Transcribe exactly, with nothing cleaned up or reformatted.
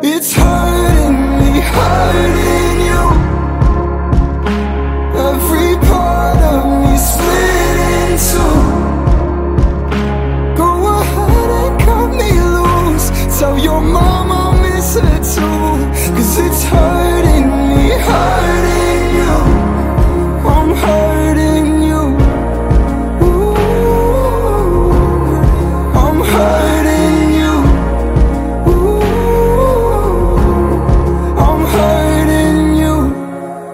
It's hurting me, hurting you. Every part of me split in two. Go ahead and cut me loose. Tell your mom I'll miss her too, 'cause it's hurting